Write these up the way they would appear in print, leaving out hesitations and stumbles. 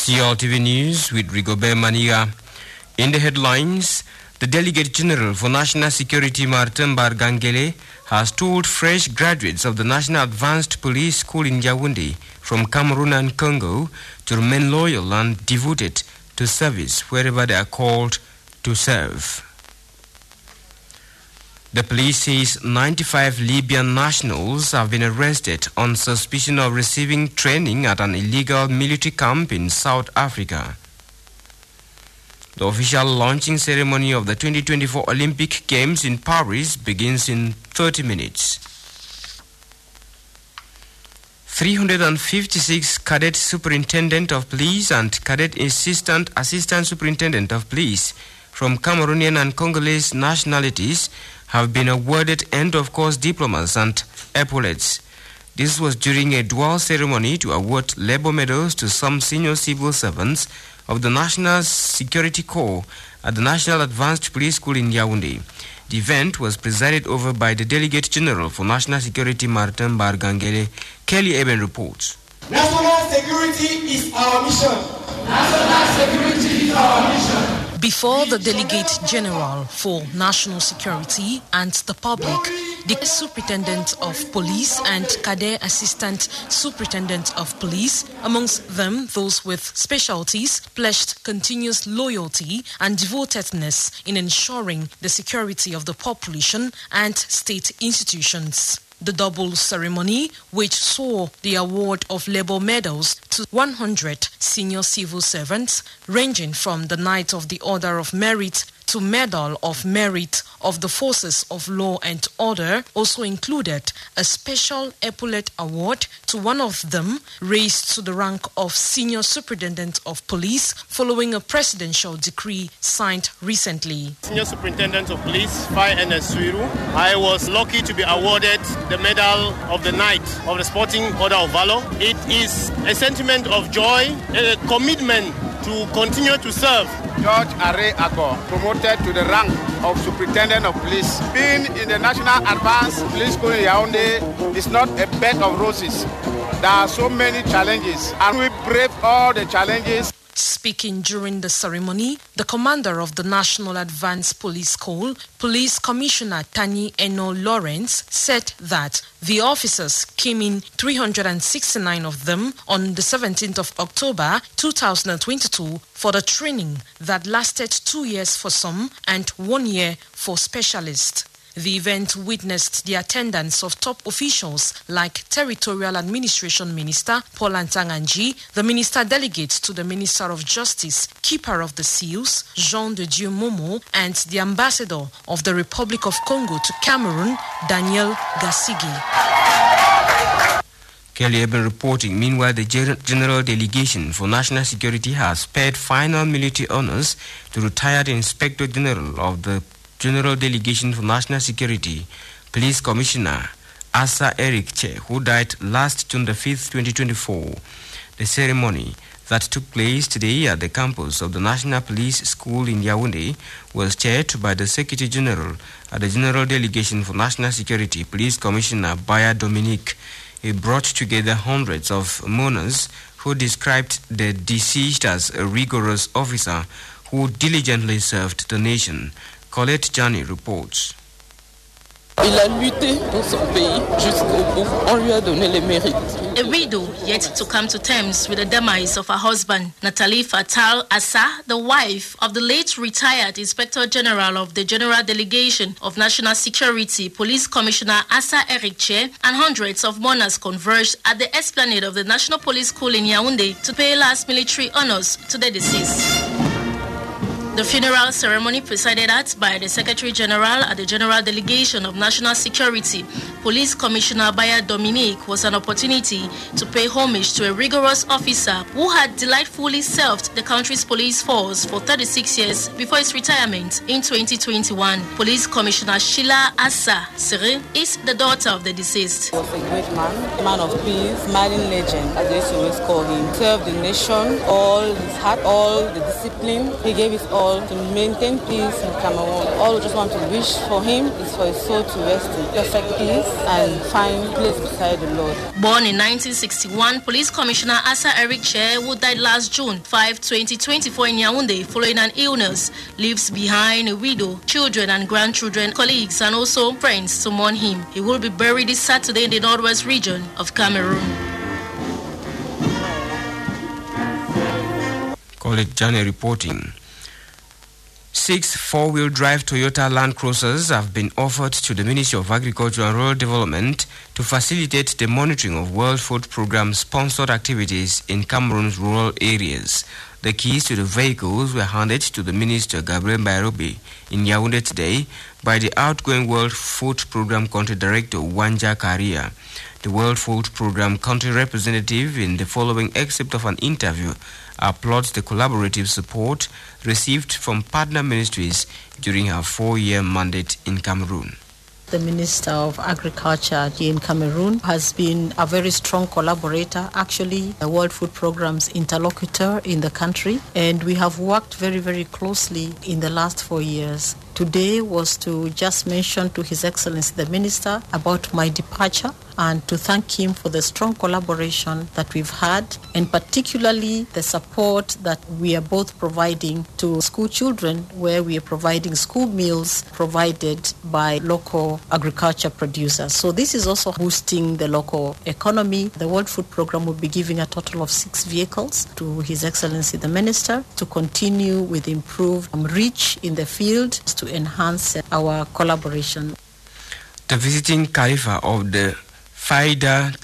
CLTV News with Rigobert Mania. In the headlines, the Delegate General for National Security Martin Bargangele has told fresh graduates of the National Advanced Police School in Yaoundé from Cameroon and Congo to remain loyal and devoted to service wherever they are called to serve. The police says 95 Libyan nationals have been arrested on suspicion of receiving training at an illegal military camp in South Africa. The official launching ceremony of the 2024 Olympic Games in Paris begins in 30 minutes. 356 Cadet Superintendent of Police and Cadet Assistant Superintendent of Police from Cameroonian and Congolese nationalities have been awarded end-of-course diplomas and epaulets. This was during a dual ceremony to award labor medals to some senior civil servants of the National Security Corps at the National Advanced Police School in Yaoundé. The event was presided over by the Delegate General for National Security Martin Bargangele. Kelly Eben reports. National security is our mission. National security is our mission. Before the Delegate General for National Security and the public, the Superintendent of Police and Cadet Assistant Superintendent of Police, amongst them those with specialties, pledged continuous loyalty and devotedness in ensuring the security of the population and state institutions. The double ceremony, which saw the award of labor medals to 100 senior civil servants, ranging from the Knight of the Order of Merit to Medal of Merit of the Forces of Law and Order, also included a special epaulet award to one of them, raised to the rank of Senior Superintendent of Police following a presidential decree signed recently. Senior Superintendent of Police, Fire Ernest Suiru, I was lucky to be awarded the Medal of the Knight of the Sporting Order of Valor. It is a sentiment of joy, a commitment to continue to serve. George Are Agor, promoted to the rank of Superintendent of Police. Being in the National Advanced Police School in Yaoundé is not a bed of roses. There are so many challenges, and we brave all the challenges. Speaking during the ceremony, the commander of the National Advanced Police School, Police Commissioner Tani Eno Lawrence, said that the officers came in, 369 of them, on the 17th of October 2022 for the training that lasted 2 years for some and 1 year for specialists. The event witnessed the attendance of top officials like Territorial Administration Minister Paul Antanganji, the Minister Delegate to the Minister of Justice, Keeper of the Seals, Jean de Dieu Momo, and the Ambassador of the Republic of Congo to Cameroon, Daniel Gasigi. Kelly Eben reporting. Meanwhile, the General Delegation for National Security has paid final military honors to retired Inspector General of the General Delegation for National Security, Police Commissioner Asa Eric Che, who died last June the 5th, 2024. The ceremony that took place today at the campus of the National Police School in Yaoundé was chaired by the Secretary General at the General Delegation for National Security, Police Commissioner Baya Dominique. He brought together hundreds of mourners who described the deceased as a rigorous officer who diligently served the nation. Colette Jani reports. Il a lutté pour son pays jusqu'au bout. On lui a donné les mérites. A widow yet to come to terms with the demise of her husband, Nathalie Fatal Assa, the wife of the late retired Inspector General of the General Delegation of National Security, Police Commissioner Asa Eric Che, and hundreds of mourners converged at the esplanade of the National Police School in Yaoundé to pay last military honors to the deceased. The funeral ceremony presided at by the Secretary General at the General Delegation of National Security, Police Commissioner Baya Dominique, was an opportunity to pay homage to a rigorous officer who had delightfully served the country's police force for 36 years before his retirement in 2021. Police Commissioner Sheila Assa Sere is the daughter of the deceased. He was a great man, a man of peace, smiling legend, as they used to always call him. Served the nation, all his heart, all the discipline. He gave his all all to maintain peace in Cameroon. All we just want to wish for him is for his soul to rest in perfect peace and find place beside the Lord. Born in 1961, Police Commissioner Asa Eric Che, who died last June 5, 2024 in Yaoundé following an illness, leaves behind a widow, children and grandchildren, colleagues and also friends to mourn him. He will be buried this Saturday in the northwest region of Cameroon. Colleague Jane reporting. 6 four-wheel drive Toyota Land Cruisers have been offered to the Ministry of Agriculture and Rural Development to facilitate the monitoring of World Food Programme sponsored activities in Cameroon's rural areas. The keys to the vehicles were handed to the Minister Gabriel Bairobi in Yaoundé today by the outgoing World Food Programme Country Director Wanja Karia. The World Food Programme Country Representative, in the following excerpt of an interview, applauds the collaborative support received from partner ministries during her 4-year mandate in Cameroon. The Minister of Agriculture in Cameroon has been a very strong collaborator, actually the World Food Programme's interlocutor in the country, and we have worked very, very closely in the last 4 years. Today was to just mention to His Excellency the Minister about my departure and to thank him for the strong collaboration that we've had, and particularly the support that we are both providing to school children, where we are providing school meals provided by local agriculture producers. So this is also boosting the local economy. The World Food Programme will be giving a total of 6 vehicles to His Excellency the Minister to continue with improved reach in the field to enhance our collaboration. The visiting Khalifa of the Faida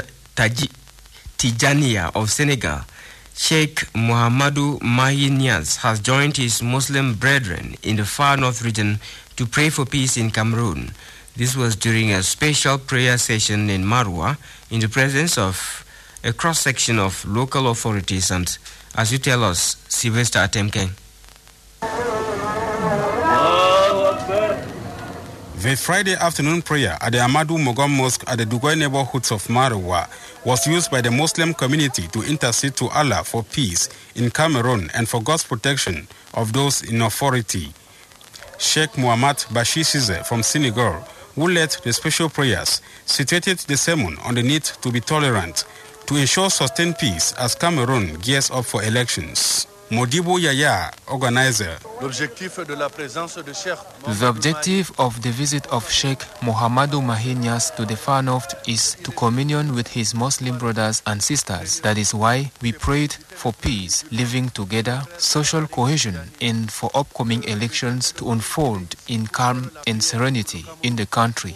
Tijaniya of Senegal, Sheikh Muhammadu Mahi Niasse, has joined his Muslim brethren in the far north region to pray for peace in Cameroon. This was during a special prayer session in Marwa in the presence of a cross-section of local authorities and, as you tell us, Sylvester Atemken. The Friday afternoon prayer at the Amadou Mogom Mosque at the Dugoy neighborhoods of Marwa was used by the Muslim community to intercede to Allah for peace in Cameroon and for God's protection of those in authority. Sheikh Muhammad Bashir Size from Senegal, who led the special prayers, situated the sermon on the need to be tolerant to ensure sustained peace as Cameroon gears up for elections. Modibo Yaya, organizer. The objective of the visit of Sheikh Muhammadu Mahi Niasse to the far north is to communion with his Muslim brothers and sisters. That is why we prayed for peace, living together, social cohesion, and for upcoming elections to unfold in calm and serenity in the country.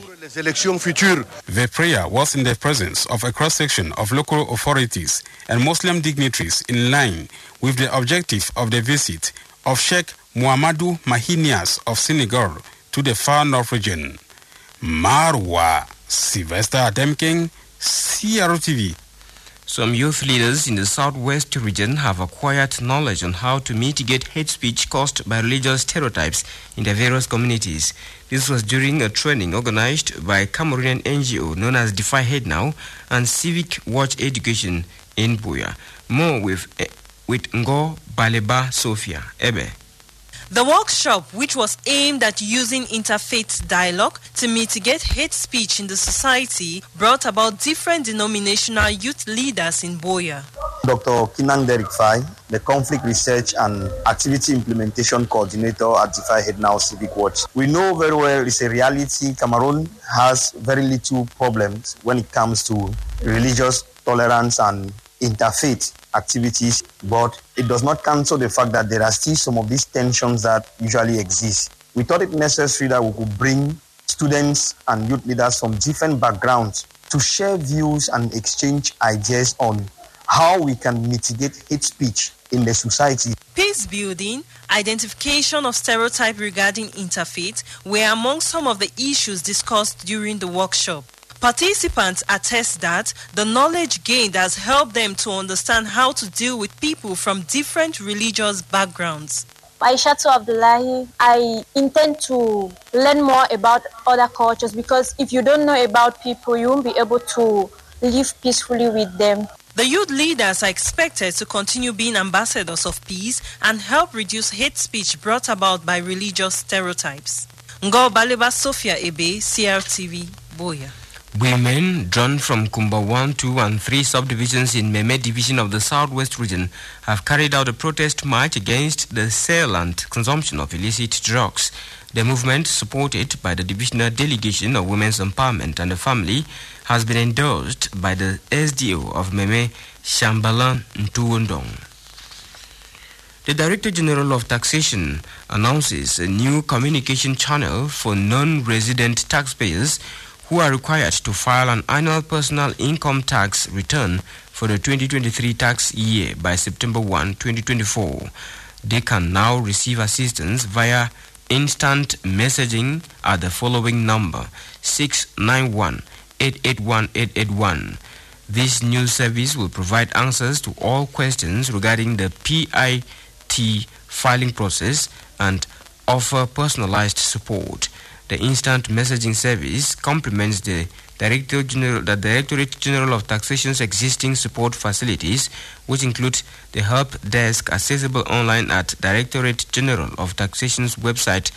The prayer was in the presence of a cross-section of local authorities and Muslim dignitaries in line with the objective of the visit of Sheikh Muhammadu Mahi Niasse of Senegal to the far north region. Marwa, Sylvester Atemken, CRTV. Some youth leaders in the southwest region have acquired knowledge on how to mitigate hate speech caused by religious stereotypes in their various communities. This was during a training organized by Cameroonian NGO known as Defy Hate Now and Civic Watch Education in Buea. More with Ngo Baleba Sophia Ebe. The workshop, which was aimed at using interfaith dialogue to mitigate hate speech in the society, brought about different denominational youth leaders in Buea. Dr. Kinang Derek Fai, the Conflict Research and Activity Implementation Coordinator at Defy Hate Now Civic Watch. We know very well it's a reality. Cameroon has very little problems when it comes to religious tolerance and interfaith activities, but it does not cancel the fact that there are still some of these tensions that usually exist. We thought it necessary that we could bring students and youth leaders from different backgrounds to share views and exchange ideas on how we can mitigate hate speech in the society. Peace building, identification of stereotype regarding interfaith were among some of the issues discussed during the workshop. Participants attest that the knowledge gained has helped them to understand how to deal with people from different religious backgrounds. Aishatu Abdullahi, I intend to learn more about other cultures because if you don't know about people, you won't be able to live peacefully with them. The youth leaders are expected to continue being ambassadors of peace and help reduce hate speech brought about by religious stereotypes. Ngo Baleba Sophia Ebe, CRTV, Boya. Women drawn from Kumba 1, 2, and 3 subdivisions in Meme Division of the Southwest region have carried out a protest march against the sale and consumption of illicit drugs. The movement, supported by the Divisional Delegation of Women's Empowerment and the Family, has been endorsed by the SDO of Meme, Shambalan Ntuwondong. The Director General of Taxation announces a new communication channel for non-resident taxpayers who are required to file an annual personal income tax return for the 2023 tax year by September 1, 2024. They can now receive assistance via instant messaging at the following number, 691-881-881. This new service will provide answers to all questions regarding the PIT filing process and offer personalized support. The instant messaging service complements the Directorate General of Taxation's existing support facilities, which include the help desk accessible online at Directorate General of Taxation's website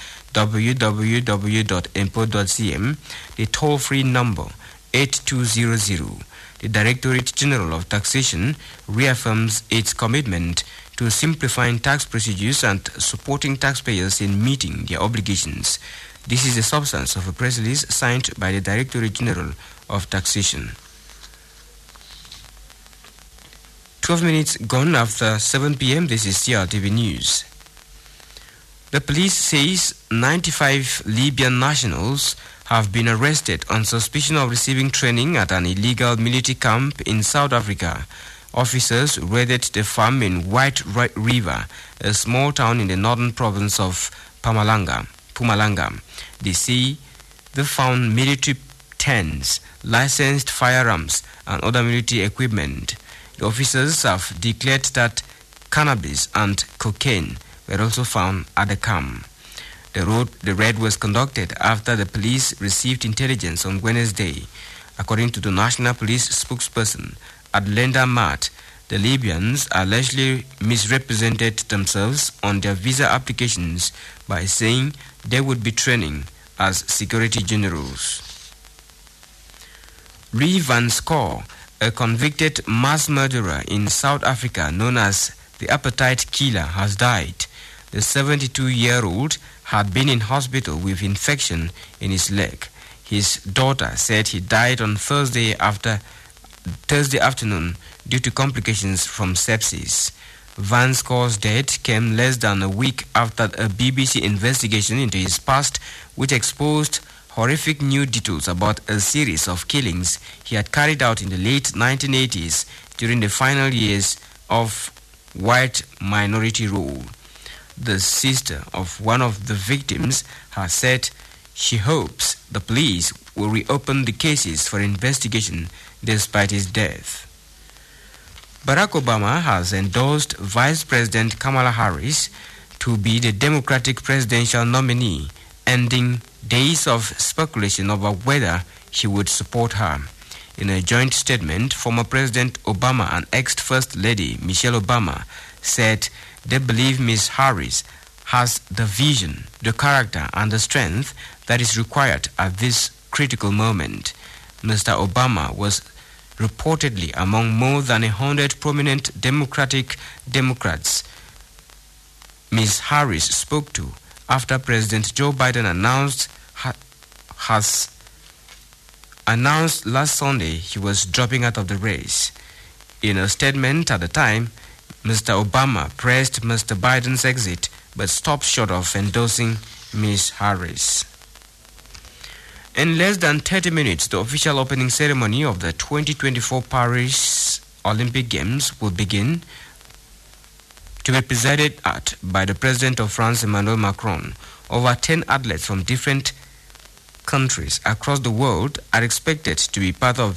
www.empo.cm, the toll-free number 8200. The Directorate General of Taxation reaffirms its commitment to simplifying tax procedures and supporting taxpayers in meeting their obligations. This is the substance of a press release signed by the Directorate General of Taxation. 12 minutes gone after 7 p.m. This is CRTV News. The police says 95 Libyan nationals have been arrested on suspicion of receiving training at an illegal military camp in South Africa. Officers raided the farm in White River, a small town in the northern province of Mpumalanga. They say they found military tents, licensed firearms, and other military equipment. The officers have declared that cannabis and cocaine were also found at the camp. The raid was conducted after the police received intelligence on Wednesday. According to the National Police spokesperson, Adlenda Mat, the Libyans allegedly misrepresented themselves on their visa applications by saying they would be training as security generals. Lee Van Score, a convicted mass murderer in South Africa known as the Appetite Killer, has died. The 72-year-old had been in hospital with infection in his leg. His daughter said he died on Thursday afternoon due to complications from sepsis. Van Score's death came less than a week after a BBC investigation into his past, which exposed horrific new details about a series of killings he had carried out in the late 1980s during the final years of white minority rule. The sister of one of the victims has said she hopes the police will reopen the cases for investigation despite his death. Barack Obama has endorsed Vice President Kamala Harris to be the Democratic presidential nominee, ending days of speculation over whether he would support her. In a joint statement, former President Obama and ex-First Lady Michelle Obama said they believe Ms. Harris has the vision, the character, and the strength that is required at this critical moment. Mr. Obama was reportedly among more than 100 prominent Democrats Ms. Harris spoke to after President Joe Biden has announced last Sunday he was dropping out of the race. In a statement at the time, Mr. Obama praised Mr. Biden's exit but stopped short of endorsing Ms. Harris. In less than 30 minutes, the official opening ceremony of the 2024 Paris Olympic Games will begin, to be presided at by the President of France, Emmanuel Macron. Over 10 athletes from different countries across the world are expected to be part of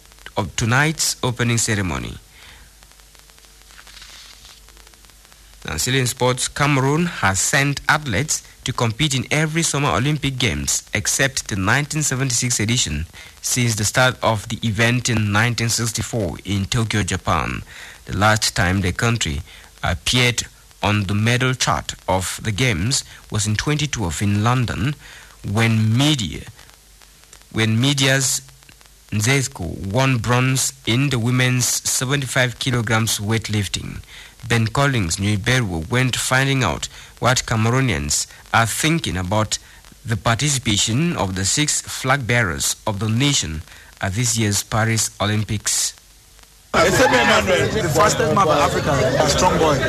tonight's opening ceremony. Now, and sailing sports, Cameroon has sent athletes to compete in every Summer Olympic Games except the 1976 edition since the start of the event in 1964 in Tokyo, Japan. The last time the country appeared on the medal chart of the Games was in 2012 in London when Media's Nzeko won bronze in the women's 75 kilograms weightlifting. Ben Collins Nuyberu went finding out what Cameroonians are thinking about the participation of the 6 flag bearers of the nation at this year's Paris Olympics. The fastest man of Africa, a strong boy.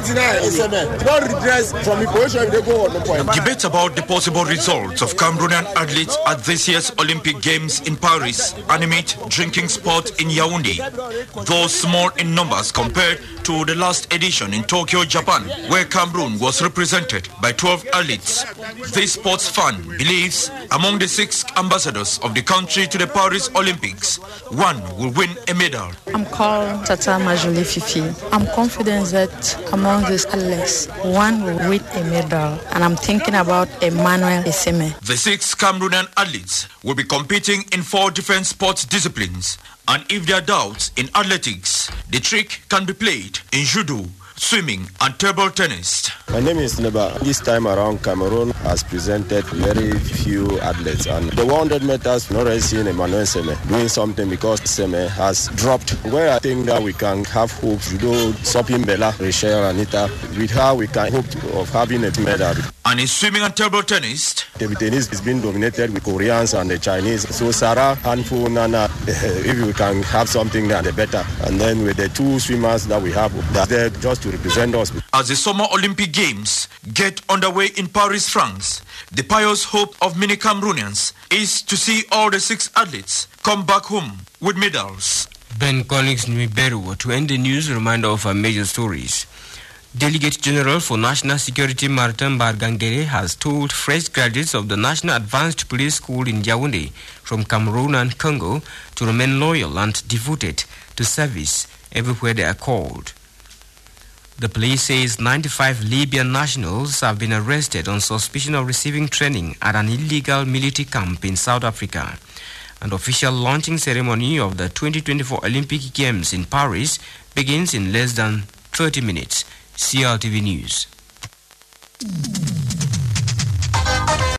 Debate about the possible results of Cameroonian athletes at this year's Olympic Games in Paris animate drinking sport in Yaoundé, though small in numbers compared to the last edition in Tokyo, Japan, where Cameroon was represented by 12 athletes. This sports fan believes among the 6 ambassadors of the country to the Paris Olympics, one will win a medal. I'm called Tata Majoli Fifi. I'm confident that among these athletes, one will win a medal, and I'm thinking about Emmanuel Eseme. The 6 Cameroonian athletes will be competing in 4 different sports disciplines, and if there are doubts in athletics, the trick can be played in judo, swimming and table tennis. My name is Neba. This time around, Cameroon has presented very few athletes, and the 100 meters, not really seen Emmanuel Seme doing something because Seme has dropped. Where I think that we can have hope to do Sopim Bella, Rachel, Anita, with her we can hope of having a medal. And in swimming and table tennis, table tennis is being dominated with Koreans and the Chinese. So Sarah, Hanfu, Nana, if we can have something there, the better. And then with the 2 swimmers that we have, that's there just to represent us. As the Summer Olympic Games get underway in Paris, France, the pious hope of many Cameroonians is to see all the 6 athletes come back home with medals. Ben Collins Nuyberu. To end the news, a reminder of our major stories. Delegate General for National Security Martin Bargangere has told fresh graduates of the National Advanced Police School in Yaoundé from Cameroon and Congo to remain loyal and devoted to service everywhere they are called. The police says 95 Libyan nationals have been arrested on suspicion of receiving training at an illegal military camp in South Africa. An official launching ceremony of the 2024 Olympic Games in Paris begins in less than 30 minutes. CRTV News.